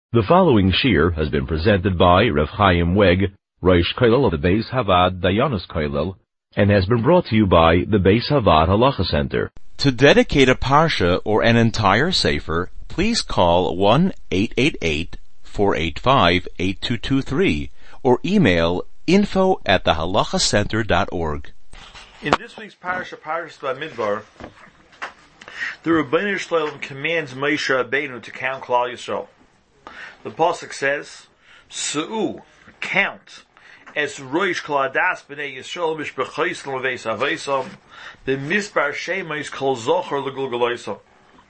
The following shir has been presented by Rav Chaim Weg, Rosh Kollel of the Beis Havad Dayanos Kollel, and has been brought to you by the Beis Havad Halacha Center. To dedicate a parsha or an entire sefer, please call 1-888-485-8223 or email info@thehalachacenter.org. In this week's parasha, Parashat Bamidbar, the Rebbeinu Shalom commands Moshe Rabbeinu to count Klal Yisrael. The pasuk says, "Su'u, count, es roish kol hadas b'nei Yisrael mishbechois l'veis avosam, b'mispar shemois kol zocher l'gulgaloisam."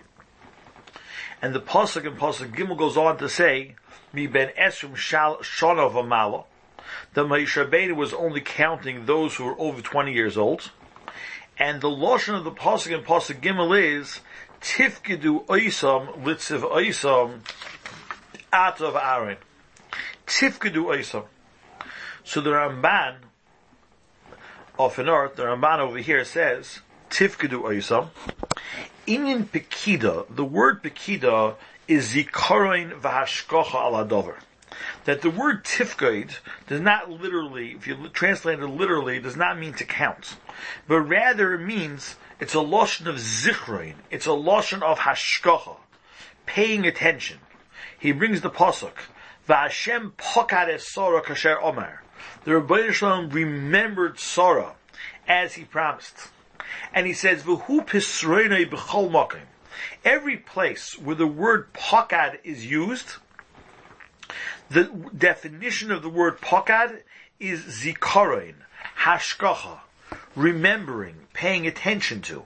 And the pasuk in pasuk Gimel goes on to say, "Mi ben esrim shana v'mala," that Moshe Rabbeinu was only counting those who were over 20 years old. And the lashon of the pasuk in pasuk Gimel is, "Tifkedu oisam litziv oisam Atov Aaron." Tifkedu Oisam. So the Ramban of North, the Ramban over here says, Tifkedu Oisam. Inyan Pekida, the word Pekida is Zikaroin Vahashkocha ala Dover. That the word Tifked does not literally, if you translate it literally, does not mean to count. But rather it means, it's a loshon of Zichroin. It's a loshon of Hashkocha. Paying attention. He brings the pasuk, "V'Hashem pokad es Sarah kasher Omer." The Rebbeinu Shalom remembered Sarah as he promised, and he says, "V'hu pisreinei b'chol makom." Every place where the word pokad is used, the definition of the word pokad is zikaron, hashkacha, remembering, paying attention to,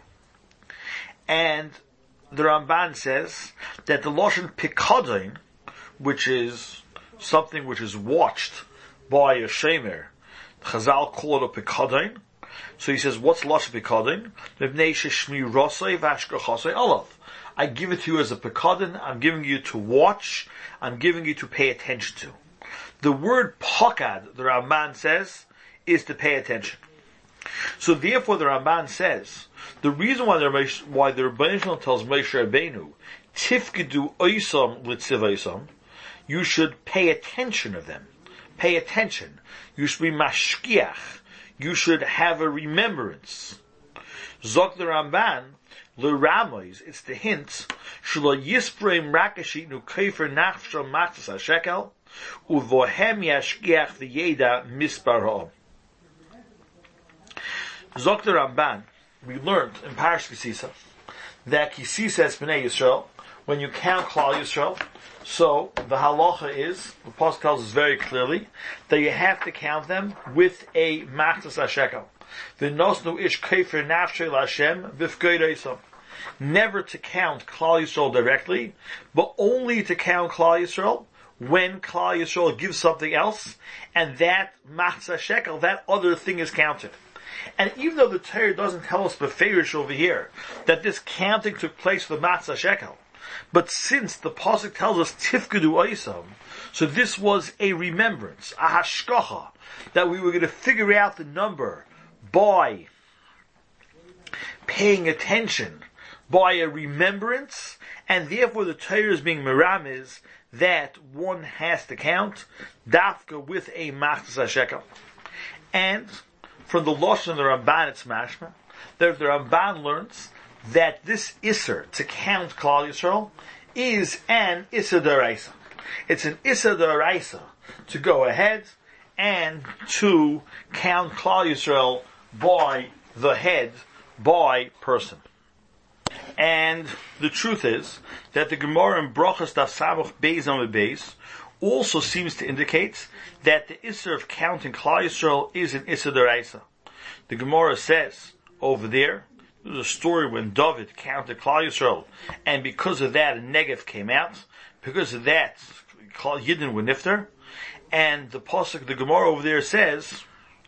and the Ramban says that the lashon pikadon, which is something which is watched by a shemer, Chazal call it a pikadon. So he says, what's lashon pikadon? Mibnei sheshmi rosei v'ashkachasei olav. I give it to you as a pikadon. I'm giving you to watch. I'm giving you to pay attention to. The word pakad, the Ramban says, is to pay attention. So therefore the Ramban says, the reason why the Rebbeinu Shalom tells Moshe Rabbeinu, Tifkedu oisam litziv oisam, you should pay attention of them. Pay attention. You should be mashkiach. You should have a remembrance. Zok the Ramban, l'ramois, it's the hint, shlo yispreim rakashit nu keifer nachsham machtas hashekel, uvohem yashkiach v'yeda mispar ha'om. Zok the Ramban, we learned in Parashat Kisisa that Kisisa es b'nei Yisrael, when you count Klal Yisrael, so the halacha is, the pasuk tells us very clearly, that you have to count them with a machtas hashekel. V'nosnu ish keifer nafshei l'Hashem v'fgeidosam. Never to count Klal Yisrael directly, but only to count Klal Yisrael when Klal Yisrael gives something else, and that machtas hashekel, that other thing is counted. And even though the Torah doesn't tell us beferish over here that this counting took place for the matzah shekel, but since the pasuk tells us tifkedu oisam, so this was a remembrance, a hashkacha, that we were going to figure out the number by paying attention, by a remembrance, and therefore the Torah is being meramiz that one has to count dafka with a matzah shekel. And from the lashon of the Ramban, it's mashma that the Ramban learns that this Isser, to count Klal Yisrael, is an Isser d'oraisa. It's an Isser d'oraisa to go ahead and to count Klal Yisrael by the head, by person. And the truth is that the Gemara in Brachos Daf Samach Beis Amud Beis also seems to indicate that the Isser of counting Klal Yisrael is an Isser d'oraisa. The Gemara says over there, there's a story when David counted Klal Yisrael, and because of that, a Negev came out. Because of that, Yidden were nifter. And the pasuk, the Gemara over there says,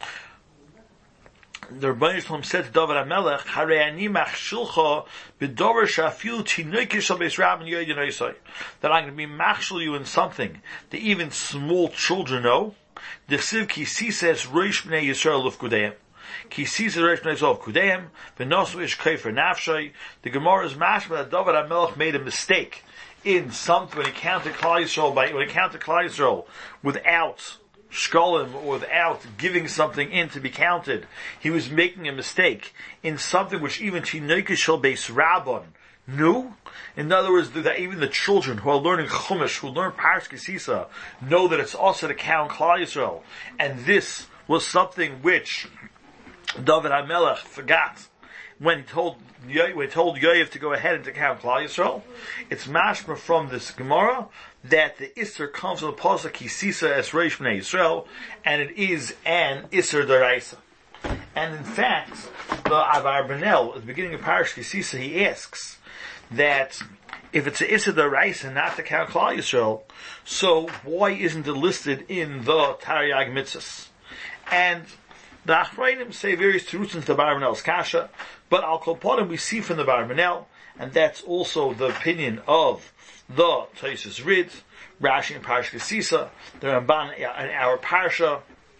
the Rebbeinu Shalom said to David HaMelech, "Harei ani machshilcha b'davar shafil tinoike shel beis Rabban yoyden oisai," that I'm going to be machshil you in something that even small children know. The Chsiv Kisi says, "Roish b'nei Yisrael ufkudeim." Kisi says, "Roish b'nei Yisrael ufkudeim." V'nosu ish keifer nafshay. The Gemara is mashma that David HaMelech made a mistake in something, when he counted Klal Yisrael without shkolim, or without giving something in to be counted, he was making a mistake in something which even Tinoika Shel Beis Rabban knew. In other words, that even the children who are learning Chumash, who learn Parshat Kisisa, know that it's also to count Klal Yisrael. And this was something which David HaMelech forgot when he told Yoav to go ahead and to count Klal Yisrael. It's mashma from this Gemara that the Isser comes from the pasuk Kisisa es Reish Bnei Yisrael, and it is an Isser D'Oraisa. And in fact, the Avar Benel, at the beginning of Parshat Kisisa, he asks that if it's an Isser D'Oraisa not to count Klal Yisrael, so why isn't it listed in the Taryag Mitzvahs? And the Achrayim say various truths into the Bar Benel's Kasha, but Al Kol Ponim we see from the Bar Benel, and that's also the opinion of the Tosfos Rid, Rashi and Parshat Kisisa, the Ramban in our Parsha,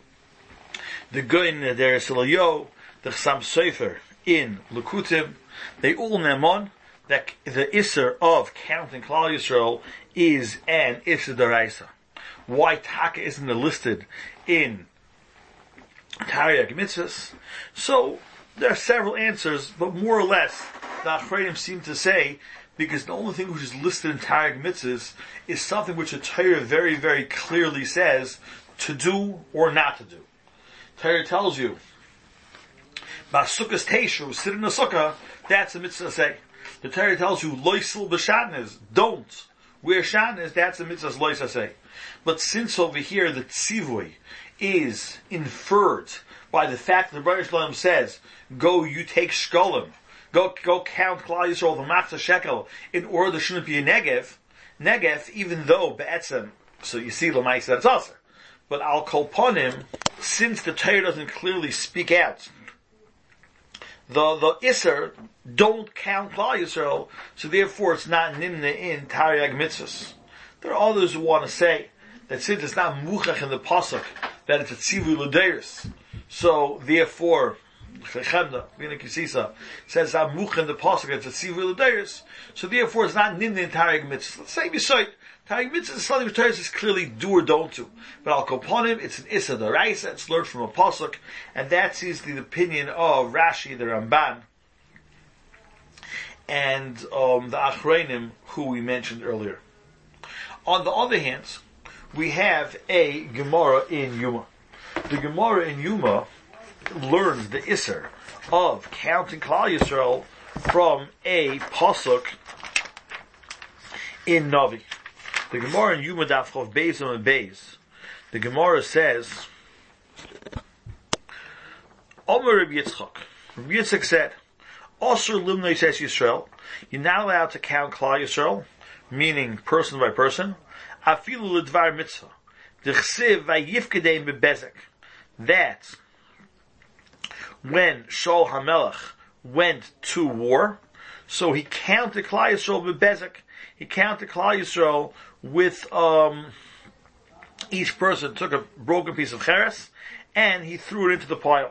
the Goin der Silayo, the Chassam Sofer in Lekutim. They all name on that the Isser of counting Klal Yisrael is an Isser D'Oraisa. Why Taka isn't listed in Taryag Mitzvahs? So there are several answers, but more or less the Achrayim seem to say because the only thing which is listed in Taryag Mitzvahs is something which the Torah very, very clearly says to do or not to do. Torah tells you, Basukas Teishu, sit in a sukkah, that's a mitzvah say. The Torah tells you, Loisil b'shatnez, don't wear shatnez, that's a mitzvah loisa say. But since over here the tzivui is inferred by the fact that the Baruch Shalom says, go, you take shkolim, go count Klal Yisrael, the matzah shekel, in order there shouldn't be a negev, even though be'etzem, so you see l'maisa that's aser. But al kol ponim, since the Torah doesn't clearly speak out, the Isser don't count Klal Yisrael, so therefore it's not nimna in Taryag Mitzvahs. There are others who want to say that since it's not muchach in the pasuk, that it's a tzivui l'deiros, so therefore Chechemda, Bina Kisisa, says that muchach in the pasuk, it's a tzivui l'deiros, so therefore it's not nimna in Taryag Mitzvahs. Let's say beside Taryag Mitzvahs is something which Torah says clearly do or don't do. But Al Koponim, it's an Issa D'Oraisa, it's learned from a pasuk, and that is the opinion of Rashi, the Ramban, and the Achrayim, who we mentioned earlier. On the other hand, we have a Gemara in Yuma. The Gemara in Yuma learns the Isser of counting Klal Yisrael from a pasuk in Navi. The Gemara in Yuma Daf Chav Beis and Beis, the Gemara says, Omer Rabbi Yitzchak. Rabbi Yitzchak said, Osur Limnei says Yisrael, you're not allowed to count Klal Yisrael, meaning person by person, Afilu L'dvar Mitzvah, D'chsiv Vayifkedein Bebezek, that when Shaul HaMelech went to war, so he counted Klal Yisrael Bebezek, he counted Klal Yisrael with each person took a broken piece of cheres and he threw it into the pile.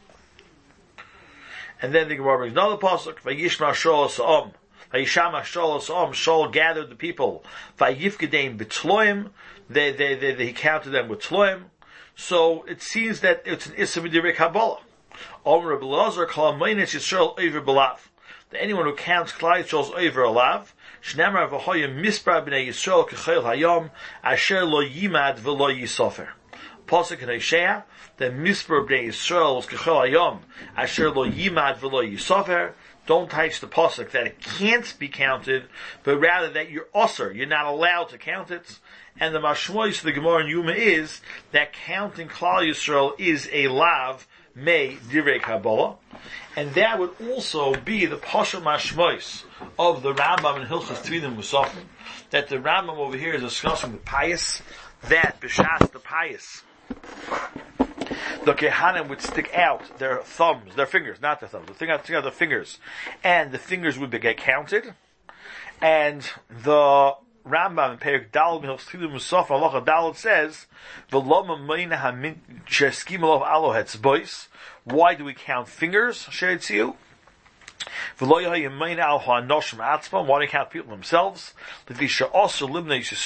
And then the Gemara brings another pasuk, Vayishma Shaul Sa'om, Vayishama Shaul Sa'om, Shaul gathered the people, Vayifkedein B'tloim, he counted them with tloim. So it seems that it's an Issa B'direi Kabbalah. Omer Rabbi Elazar Kol Meinetz Yisrael Oiver B'lav. That anyone who counts Klal Yisrael's Oiver Alav, Shnemar v'hoyim mispar b'nei Yisrael k'chayil hayom asher lo yimad v'lo yisofer. Pasuk in Hosea, the mispar b'nei Yisrael was k'chayil hayom asher lo yimad v'lo yisofer. Don't touch the pasuk that it can't be counted, but rather that you're osir, you're not allowed to count it. And the mashmois of the Gemara in Yuma is that counting Klal Yisrael is a lav mei direi Kabbalah, and that would also be the pasha mashmois of the Rambam in Hilchos Tvidim Musafim, that the Rambam over here is discussing the pious, that b'shas the pious, the Kehanim would stick out their thumbs, their fingers, not their thumbs, stick out their fingers, and the fingers would get counted, and the Rambam in Perek Daled Hilchos Tvidim Musafim Halacha Daled says, "V'lama meina hamin sheskimalov alohetz bois." Why do we count fingers? Sheretziu. Why do you count people themselves? It's also to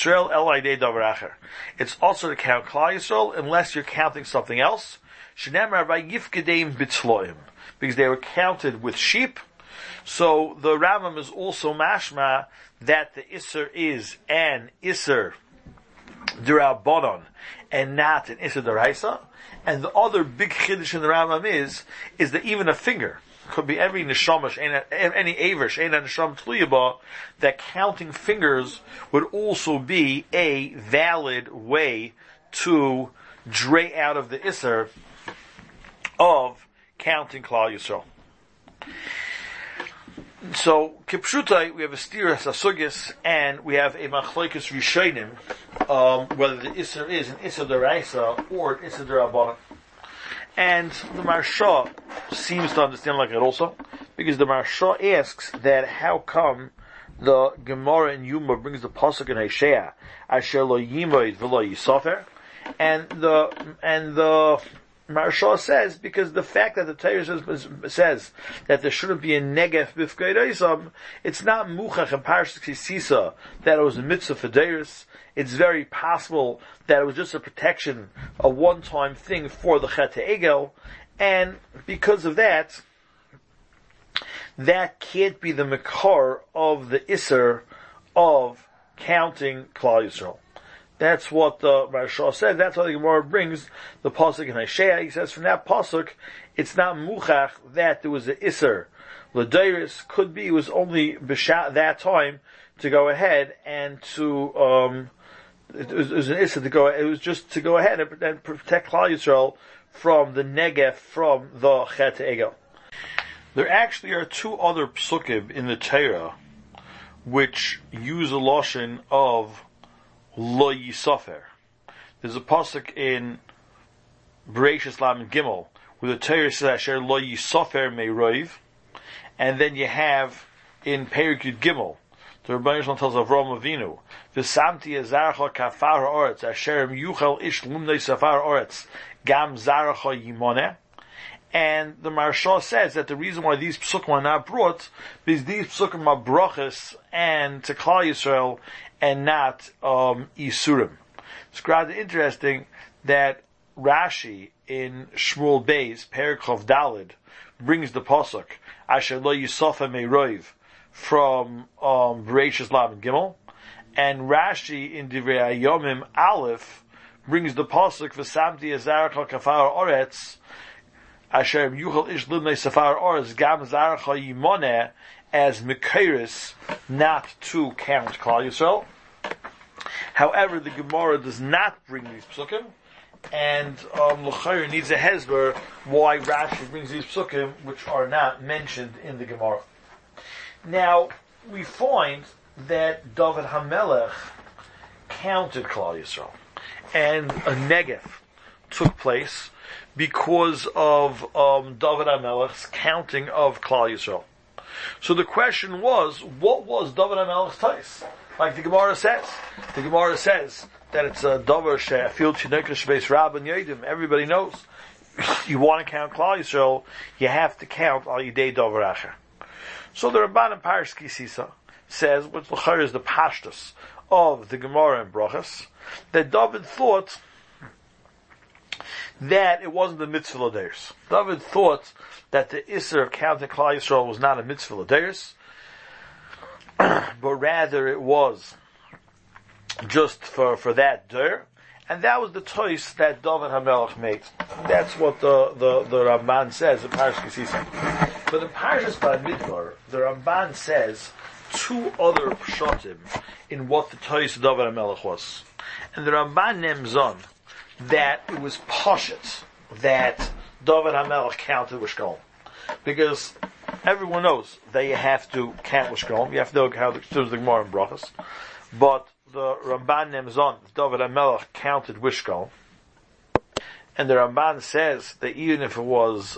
count Klal Yisrael unless you're counting something else. Because they were counted with sheep. So the Rambam is also mashma that the Isser is an Isser D'Rabbanan and not an Isser D'Oraisa. And the other big chiddush in the Rambam is that even a finger, could be every neshama, any aver, any neshama tluyaba, that counting fingers would also be a valid way to dray out of the Isser of counting Klal Yisrael. So, kipshutai, we have a stira sasugis, and we have a machlokes rishonim, whether the Isser is an Isser D'Oraisa or an Isser D'Rabbanan. And the Maharsha seems to understand like that also, because the Maharsha asks that how come the Gemara in Yuma brings the pasuk in Hosea, Asher lo yimoid v'lo yisofer, and the Maharsha says, because the fact that the Torah says that there shouldn't be a negef b'fkei reisam, it's not muchach in Parshas Kisisa that it was a mitzvah for Deiros. It's very possible that it was just a protection, a one-time thing for the Chet HaEgel, and because of that, that can't be the makar of the Isser of counting Klal Yisrael. That's what the Maharsha said. That's how the Gemara brings the pasuk in Hosea. He says from that pasuk, it's not muchach that there was an Isser. L'deiros could be it was only b'shat that time to go ahead and to it was an Isser to go. It was just to go ahead and protect Klal Yisrael from the negef from the Chet HaEgel. There actually are two other psukim in the Torah which use a lashon of lo yisofer. There's a pasuk in Bereishis Lamed Gimel where the Torah says Asher lo yisofer meiroiv, and then you have in Perek Yud Gimel the Rebbeinu Shalom tells Avraham Avinu v'samti ezarcha kafar ha'oretz asher yuchel ish lumnei safar ha'oretz gam zaracha yimoneh. And the Maharsha says that the reason why these psukim are not brought is these psukim are brachas and to Klal Yisrael and not Isurim. It's rather interesting that Rashi in Shmuel Beis, Perek Chav Daled, brings the pasuk Asher lo yisofa meiroiv from Bereishis Lamed Gimel, and Rashi in Divrei Hayomim Aleph brings the pasuk V'samti ezarcha kafar oretz Asher yuchel ish limnei safar oretz gam zaracha yimoneh as mekeiris, not to count Klal Yisrael. However, the Gemara does not bring these psukim, and l'chayr needs a hezber why Rashi brings these psukim which are not mentioned in the Gemara. Now, we find that David HaMelech counted Klal Yisrael, and a negef took place because of David HaMelech's counting of Klal Yisrael. So the question was, what was David HaMelech's tais? Like the Gemara says. The Gemara says that it's a davar she'afil tinokesh beis rab and yodim. Everybody knows. You want to count Klal Yisrael, you have to count al yidei davar acher. So the Ramban in Parshas Kisisa says, which l'chayr is the pashtus of the Gemara in Brachas, that David thought that it wasn't the mitzvah l'deiros. David thought that the Isser of counting Klal Yisrael was not a mitzvah l'deiros, but rather it was just for that der, and that was the choice that David HaMelech made. That's what the Ramban says in Parshas Kisisa. But in Parshas Bamidbar, the Ramban says two other pshatim in what the choice of David HaMelech was, and the Ramban names on that it was pashut that David HaMelech counted with Shkolm, because everyone knows that you have to count with Shkolm. You have to know how the Gemara in Brachas, but the Ramban names on David HaMelech counted with Shkolm, and the Ramban says that even if it was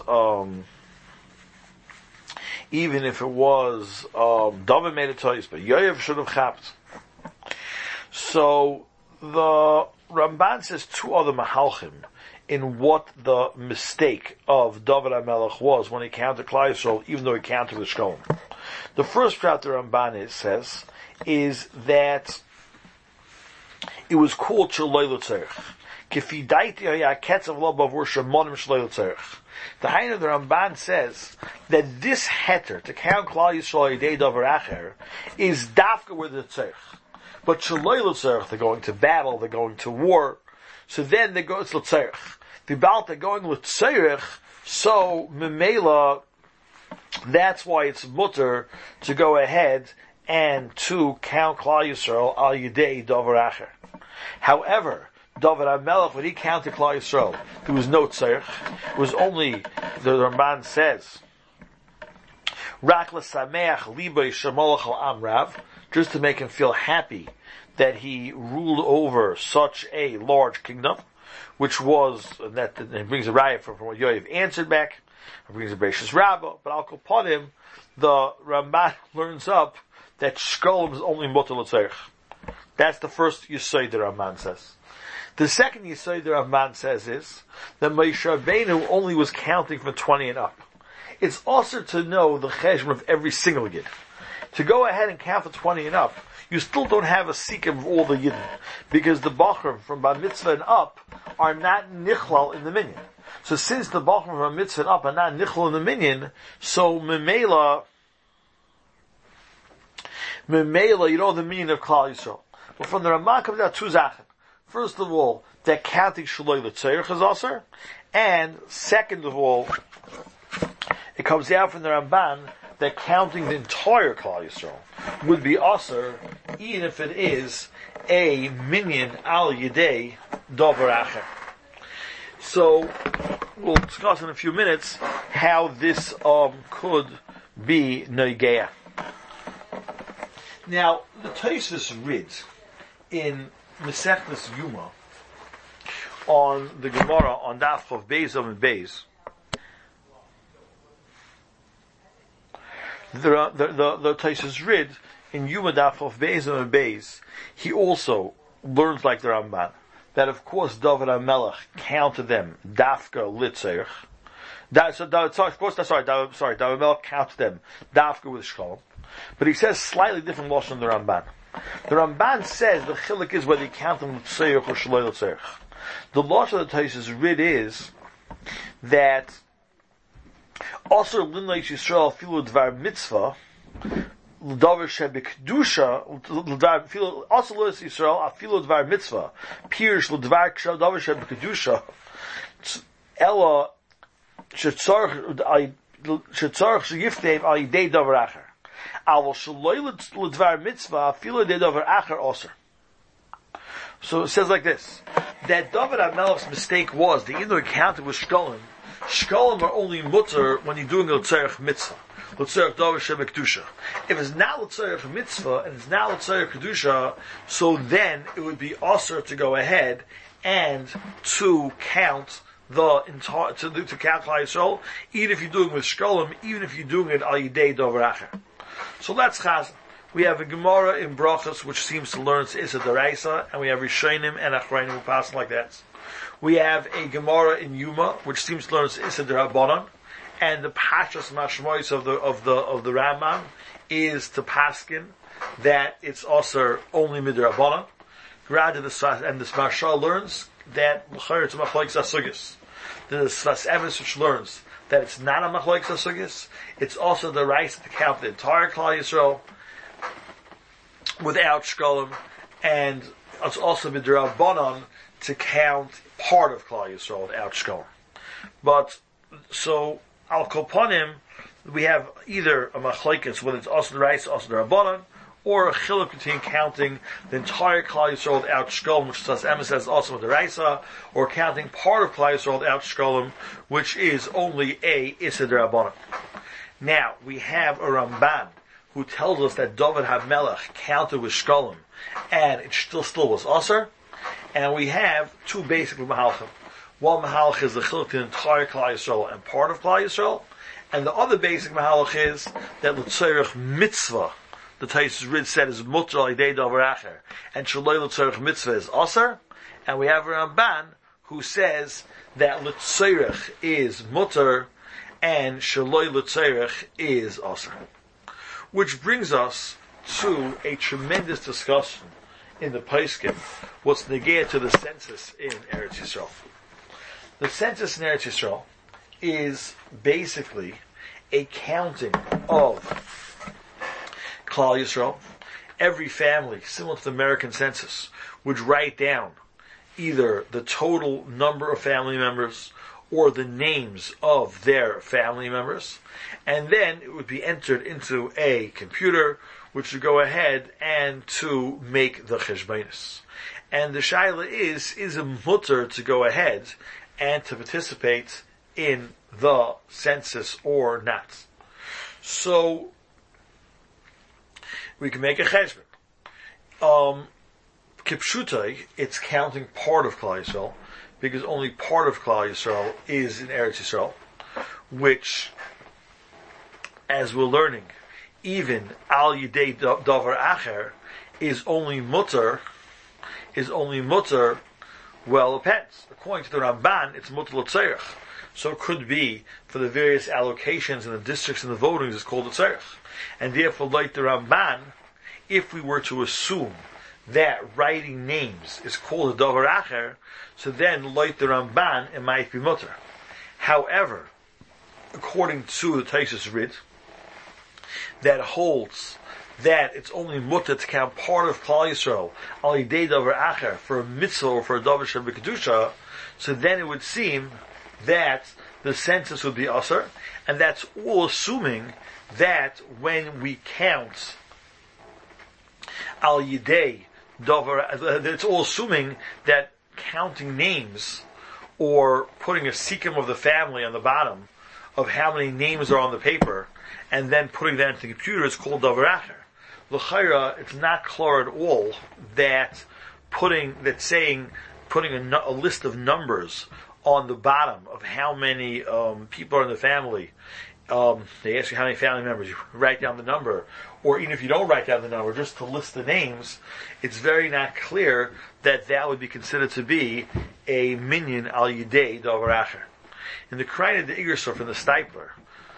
David made a choice, but Yoav should have chapped. So the Ramban says two other mahalchim in what the mistake of David HaMelech was when he counted Klal Yisrael, even though he counted with Shkolim. The first prat the Ramban says is that it was called Shalei L'Tzerich. Kifi daiti ketzav lo bavur shemonim Shalei L'Tzerich. The Hain of the Ramban says that this heter to count Klal Yisrael Yidei Davar Acher is dafka with the tzerich. But Shalei L'Tzerich, they're going to battle, they're going to war, so then they go to L'Tzerich. The Baal, they're going L'Tzerich, so Memela, that's why it's mutter to go ahead and to count Klal Yisrael al Yidei Davar Acher. However, David HaMelech, when he counted Klal Yisrael, there was no tzerich. It was only, the Ramban says, Rak l'sameach libay shemolach al amrav, just to make him feel happy that he ruled over such a large kingdom, which was, and that it brings a raya from what Yoav answered back, it brings a Beishas Rabbah, but Al Kopanim, the Ramban learns up that Shkolim is only mutter l'tzerich. That's the first Yisod the Ramban says. The second Yisod the Ramban says is that Moshe Rabbeinu only was counting from 20 and up. It's also to know the cheshbon of every single yid. To go ahead and count from 20 and up, you still don't have a sikkim of all the yidden, because the bachrim from bar mitzvah and up are not nichlal in the minyan. So since the bachrim from bar mitzvah and up are not nichlal in the minyan, so memela, you know the meaning of Klal Yisrael. But from the Ramah comes out two zachen. First of all, that counting Shaloi L'Tzerich is aser, and second of all, it comes out from the Ramban that counting the entire Klal Yisrael would be aser, even if it is a minyan al Yidei Davar Acher. So, we'll discuss in a few minutes how this could be Negeah. Now, the Tosfos reads in Mesechtes Yuma on the Gemara on Daf of Beis and Beis. The Tosfos read in Yuma Daf of Beis and Beis. He also learns like the Ramban that of course David HaMelech counted them Dafka L'Tzerich. David HaMelech counted them Dafka with Shkolim. But he says slightly different lashon than the Ramban. The Ramban says the chiluk is whether you count them l'tzerich or shaloi l'tzerich. The lashon of the Tosfos read is that also l'nei Yisrael filu dvar mitzvah l'davar shebekdusha also l'nei Yisrael afilu dvar mitzvah pirish l'dvar kshav davar shebekdusha ella shetzarch sheyiftei al yidei davar acher. So it says like this, that David HaMelech's mistake was that even though he counted with Shkolim are only mutter when you're doing a L'Tzerich mitzvah. L'Tzerich Davar Shebek Kedusha. If it's not L'Tzerich mitzvah and it's not L'Tzerich Kedusha, so then it would be aser to go ahead and to count the entire, to count Klal Yisrael, even if you're doing it with Shkolim, even if you're doing it al Yidei Davar Acher. So let's chazan. We have a Gemara in Brachos which seems to learn Issa Daraisa, and we have Rishonim and Achrayim who pass like that. We have a Gemara in Yuma which seems to learn Issa Darabanan, and the Pashas Mashmois of the Rambam is to paskin that it's also only Midrabanan. And the Mashal learns that L'chayr to Machlokes Asugis. The Sfas Emes which learns that it's not a Machlokes Asugis, it's also the right to count the entire Klal Yisrael without Shkolim, and it's also Midrabanan to count part of Klal Yisrael without Shkolim. But, so, Al Kopanim, we have either a Machlokes, whether it's also the right, also the Rabbanan, or a chiluk between counting the entire Klal Yisrael without Shkolim, which Sfas Emes says also with the Raisa, or counting part of Klal Yisrael without Shkolim, which is only a Issa D'Rabbanan. Now, we have a Ramban who tells us that David HaMelech counted with Shkolim, and it still was Aser, and we have two basic Mahalchim. One Mahalch is the chiluk to the entire Klal Yisrael and part of Klal Yisrael, and the other basic Mahalch is that L'Tzerich Mitzvah, the Tosfos Rid said is mutter al yidei davar acher, and shaloi l'tzerich mitzvah is aser, And we have a Ramban who says that L'Tzeirech is mutter and Shaloi L'Tzeirech is aser. Which brings us to a tremendous discussion in the Paiskim, what's negea to the census in Eretz Yisrael. The census in Eretz Yisrael is basically a counting of Klal Yisrael. Every family, similar to the American census, would write down either the total number of family members or the names of their family members, and then it would be entered into a computer which would go ahead and to make the cheshbonos. And the shaila is a mutter to go ahead and to participate in the census or not. So, we can make a cheshbon. Kipshutai, it's counting part of Klal Yisrael, because only part of Klal Yisrael is in Eretz Yisrael, which, as we're learning, even Al Yidei Davar Acher is only mutter, well, it depends. According to the Ramban, it's mutter l'tzerich. So it could be, for the various allocations in the districts and the votings, it's called l'tzerich. And therefore, like the Ramban, if we were to assume that writing names is called a davar acher, so then, like the Ramban, it might be mutter. However, according to the Taisus Rid, that holds that it's only mutter to count part of Klal Yisrael al yidei davar acher for a mitzvah or for a davar shem b'kedusha, so then it would seem that the census would be aser, and that's all assuming that when we count al yidei davar, it's all assuming that counting names or putting a sikkim of the family on the bottom of how many names are on the paper and then putting that into the computer is called davar acher. L'chayra, it's not clear at all that putting a list of numbers on the bottom of how many people are in the family. They ask you how many family members, you write down the number, or even if you don't write down the number, just to list the names, it's very not clear that that would be considered to be a minyan al yidei davar acher. In the Kraina de Igersor from the Stipler,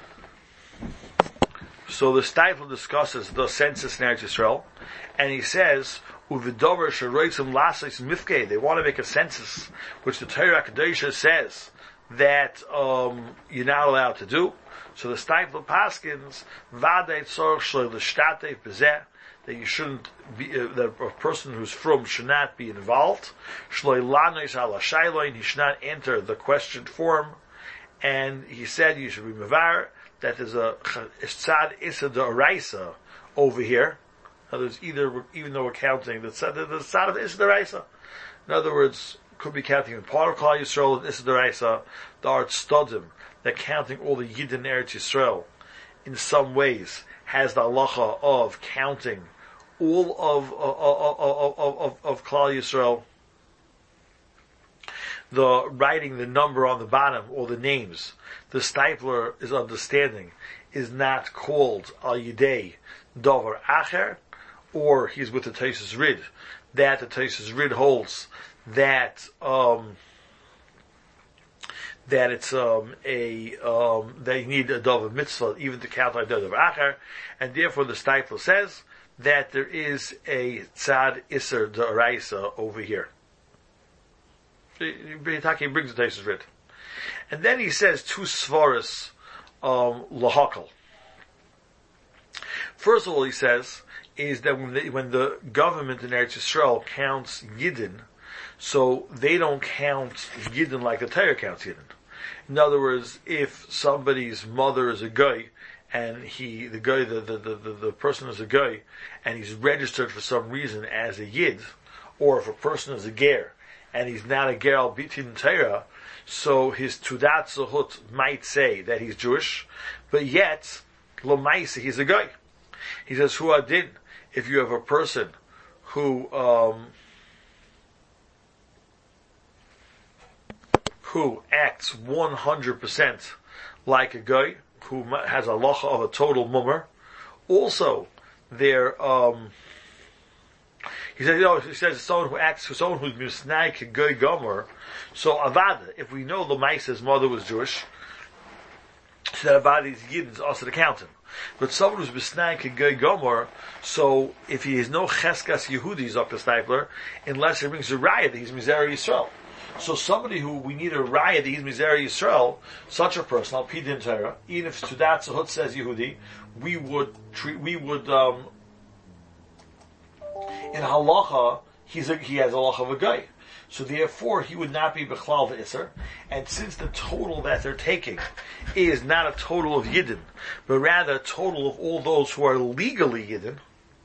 so the Stipler discusses the census in Eretz Yisrael, and he says, Uvidover sheroitzim lasis mifkei, they want to make a census, which the Torah Kedosha says that you're not allowed to do. So the Stipler paskins vadei tzorch shlo l'shtatei b'zeh, that you shouldn't be, that a person who's from should not be involved. Shlo lanois ala shayloin, he should not enter the question form. And he said you should be mevar that there's a tzad issa d'oraisa over here. In other words, even though we're counting the tzad of issa d'oraisa, in other words, could be counting in part of Klal Yisrael and issa d'oraisa, the art studim, that counting all the Yidden in Eretz Yisrael in some ways has the halacha of counting all of Klal Yisrael. The writing the number on the bottom or the names, the Stipler is understanding, is not called al yidei davar acher, or he's with the Taisus Rid, that the Taisus Rid holds that that it's they need a davar mitzvah even to count like davar acher, and therefore the Stipler says that there is a tzad iser d'oraisa over here. He brings the Taisus Rid. And then he says two svaras lahakal. First of all, he says is that when the government in Eretz Yisrael counts Yidden, so they don't count Yidden like the Torah counts Yidden. In other words, if somebody's mother is a guy and the person is a guy and he's registered for some reason as a Yid, or if a person is a ger and he's not a ger al bitin Torah, so his Tudat Zahut might say that he's Jewish, but yet, L'maisa, he's a guy. He says, Hu adin, if you have a person who acts 100% like a guy, who has a halacha of a total mummer, also, He says someone who acts, someone who's misnaik goy gomer. So avada, if we know the Maisa's mother was Jewish, so that avada is yidden is also to count him. But someone who's misnaik goy gomer, so if he has no cheskas Yehudis up the Steipler, unless he brings a riot that he's Mizera Yisrael. So somebody who we need a riot that he's Mizera Yisrael, such a person, Al Pidin Torah, even if Tudat Zahut says Yehudi, we would in halacha, he has a halacha of a guy. So therefore, he would not be bechlal v'isser. And since the total that they're taking is not a total of yidden, but rather a total of all those who are legally yidden,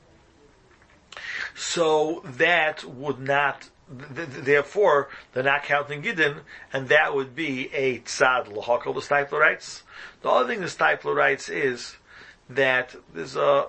so that would not, therefore, they're not counting yidden, and that would be a tzad l'hakol, the Steipler writes. The other thing the Steipler writes is that there's a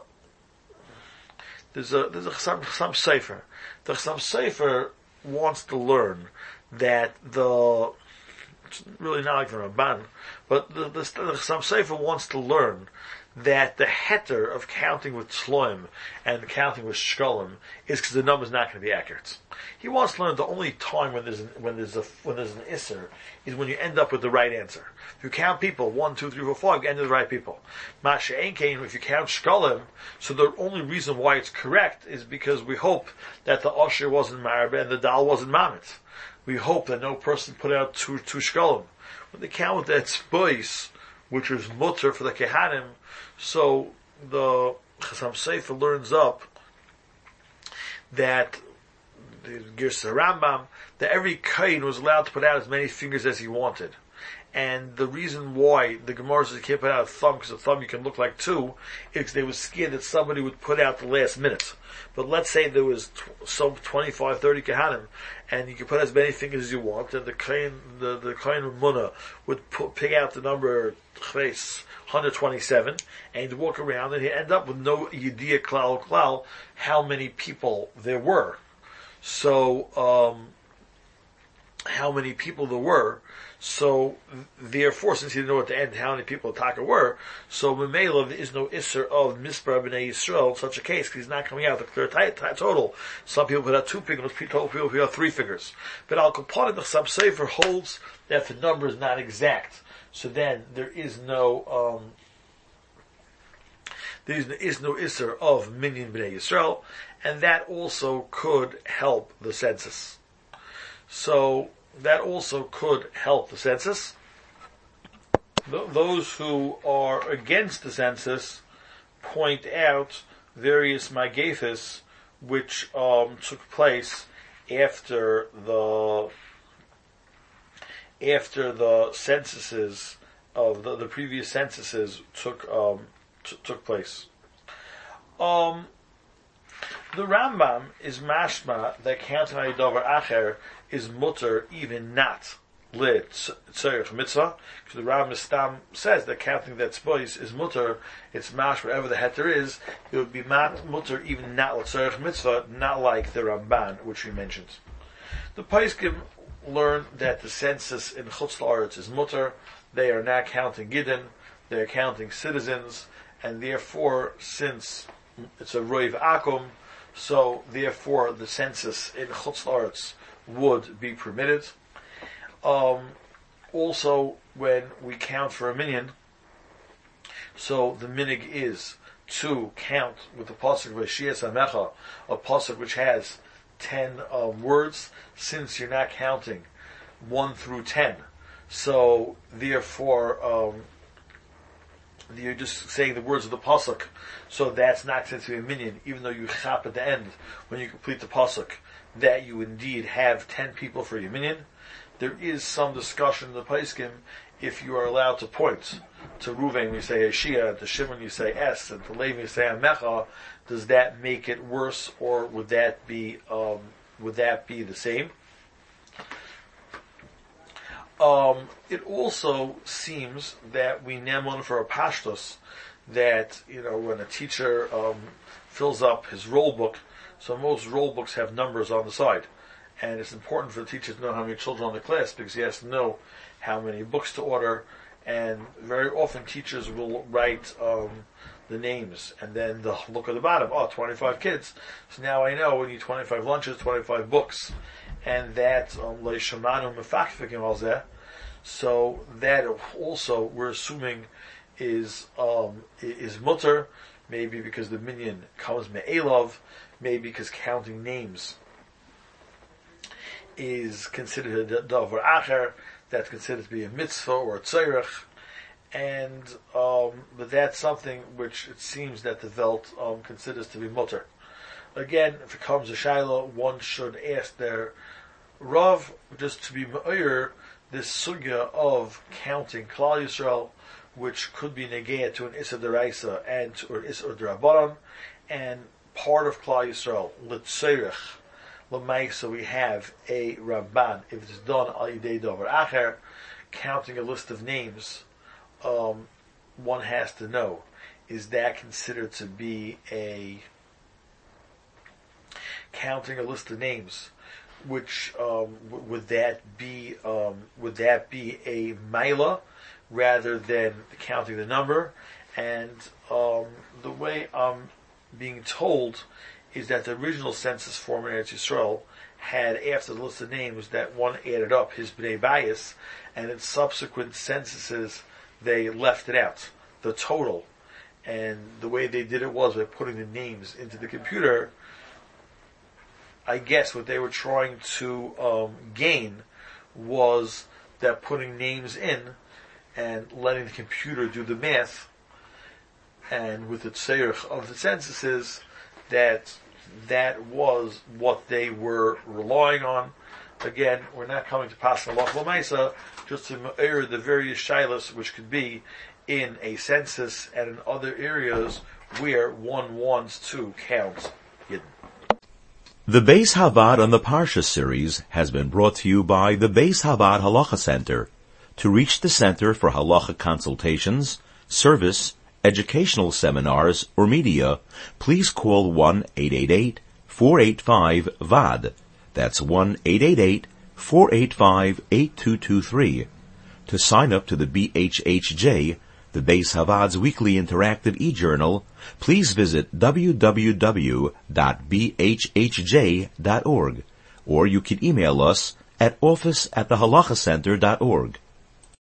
Chassam Sefer. The Chassam Sefer wants to learn that it's really not like the Ramban, but the Chassam Sefer wants to learn that the heter of counting with tzloim and counting with shkolim is because the number is not going to be accurate. He wants to learn the only time when there's an isser is when you end up with the right answer. If you count people 1, 2, 3, 4, 5, you end with the right people. Masha Einkein, if you count shkolim, so the only reason why it's correct is because we hope that the usher wasn't marbe and the dal wasn't mamit. We hope that no person put out two shkolim. When they count with that bois, which is mutter for the kehanim, so the Chassam Sefer learns up that the Girsa Rambam, that every kain was allowed to put out as many fingers as he wanted. And the reason why the Gemara says you can't put out a thumb, because a thumb you can look like two, is because they were scared that somebody would put out the last minute. But let's say there was some 25, 30 kahanim, and you could put as many fingers as you want, and the kain Muna would pick out the number 127, and he'd walk around, and he'd end up with no yediyah klal how many people there were. So, how many people there were. So, therefore, since he didn't know at the end how many people Taka were, so Memela, there is no Isser of Mispar B'nai Yisrael in such a case, because he's not coming out with a clear total. Some people put out 2 fingers, people put out 3 fingers. But Al Kaponim, the Chassam Sefer holds that the number is not exact. So then, there is no Isser of Minyan B'nai Yisrael, and that also could help the census. So, that also could help the census. Those who are against the census point out various magafis which took place after the censuses of the previous censuses took place. The Rambam is mashma that counting Davar Acher is mutter even not lit tzorich mitzvah, because the Rambam Stam says that counting that spois is mutter, it's mash wherever the heter is, it would be mutter even not lit tzorich mitzvah, not like the Ramban, which we mentioned. The Paiskim learn that the census in Chutz La'aretz is mutter, they are not counting Gidden, they are counting citizens, and therefore, since it's a Roiv Akum, so therefore the census in Chutz La'aretz would be permitted. Also, when we count for a minyan, so the minig is to count with the pasuk V'Shiyas Amecha, a pasuk which has 10 words, since you're not counting 1 through 10. So therefore, you're just saying the words of the pasuk, so that's not considered to be a minyan, even though you chap at the end when you complete the pasuk that you indeed have 10 people for your minyan. There is some discussion in the Paiskim if you are allowed to point to Ruvain you say Shia, to Shimon you say Es, and to Levi you say Amecha. Does that make it worse, or would that be the same? It also seems that we nemon for a pashtus that when a teacher fills up his roll book. So most roll books have numbers on the side. And it's important for the teacher to know how many children are in the class, because he has to know how many books to order. And very often teachers will write the names, and then the look at the bottom, 25 kids. So now I know we need 25 lunches, 25 books. And that, so that also, we're assuming is mutter, maybe because the minyan comes me'elov, maybe because counting names is considered a davar acher, that's considered to be a mitzvah or a tzorech, and but that's something which it seems that the Welt considers to be mutter. Again, if it comes to Shiloh, one should ask their Rav just to be me'ir this sugya of counting Klal Yisrael, which could be negayed to an Issa Deraisa or an Issa Derabanan, and part of Klal Yisrael, L'tzorech, L'maisa, we have a Rabban, if it's done al yidei davar acher, counting a list of names, one has to know, is that considered to be counting a list of names, which would that be a maila rather than counting the number? And the way I'm being told is that the original census form in Eretz Yisrael had, after the list of names, that one added up his Bnei Bayis, and in subsequent censuses they left it out, the total. And the way they did it was by putting the names into the computer. I guess what they were trying to gain was that putting names in and letting the computer do the math, and with the tzorech of the censuses, that was what they were relying on. Again, we're not coming to pass on Halacha L'maisa, just to me'ir the various shilas which could be in a census and in other areas where one wants to count Yidden. The Beis Havad on the Parsha series has been brought to you by the Beis Havad Halacha Center. To reach the Center for Halacha consultations, service, educational seminars, or media, please call 1-888-485-VAD. That's 1-888-485-8223. To sign up to the BHHJ, the Beis Havad's weekly interactive e-journal, please visit www.bhhj.org, or you can email us at office@thehalachacenter.org.